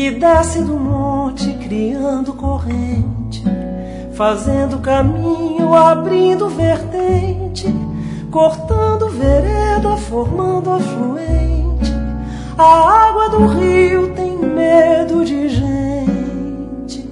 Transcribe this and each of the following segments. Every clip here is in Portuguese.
que desce do monte criando corrente, fazendo caminho, abrindo vertente, cortando vereda, formando afluente. A água do rio tem medo de gente.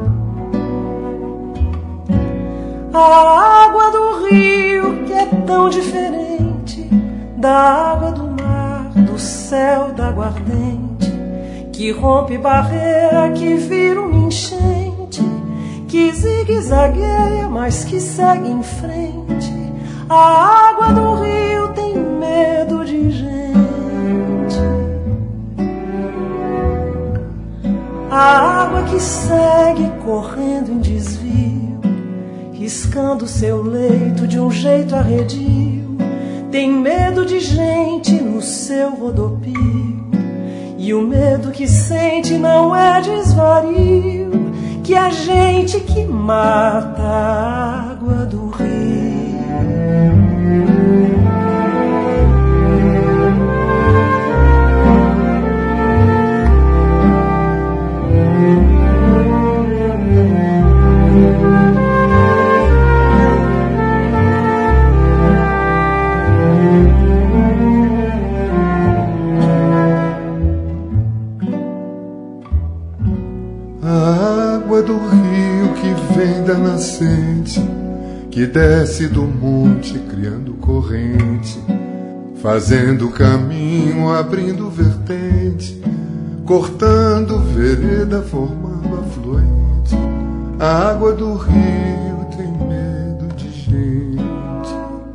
A água do rio que é tão diferente da água do mar, do céu, da aguardente, que rompe barreira, que vira uma enchente, que zigue-zagueia, mas que segue em frente. A água do rio tem medo de gente. A água que segue correndo em desvio, riscando seu leito de um jeito arredio, tem medo de gente no seu rodopio. E o medo que sente não é desvario, que é gente que mata a água do rio. Do rio que vem da nascente, que desce do monte criando corrente, fazendo caminho, abrindo vertente, cortando vereda, formando afluente. A água do rio tem medo de gente.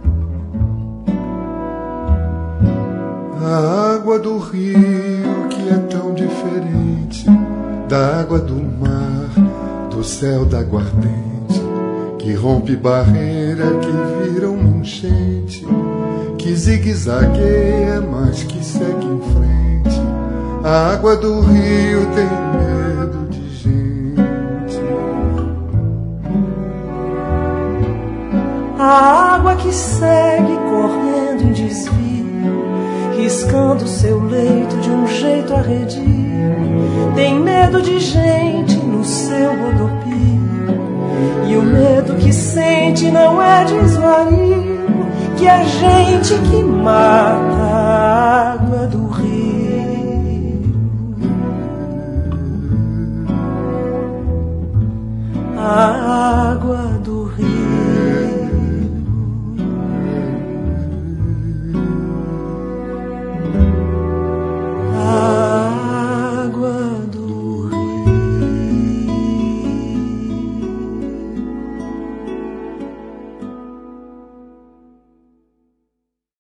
A água do rio que é tão diferente da água do mar, do céu, da aguardente, que rompe barreira, que vira uma enchente, que zigue-zagueia, mas que segue em frente. A água do rio tem medo de gente. A água que segue correndo em desvio, riscando seu leito de um jeito arredio, tem medo de gente no seu rodopio. E o medo que sente não é desvario, que é gente que mata a água do rio. A água do rio.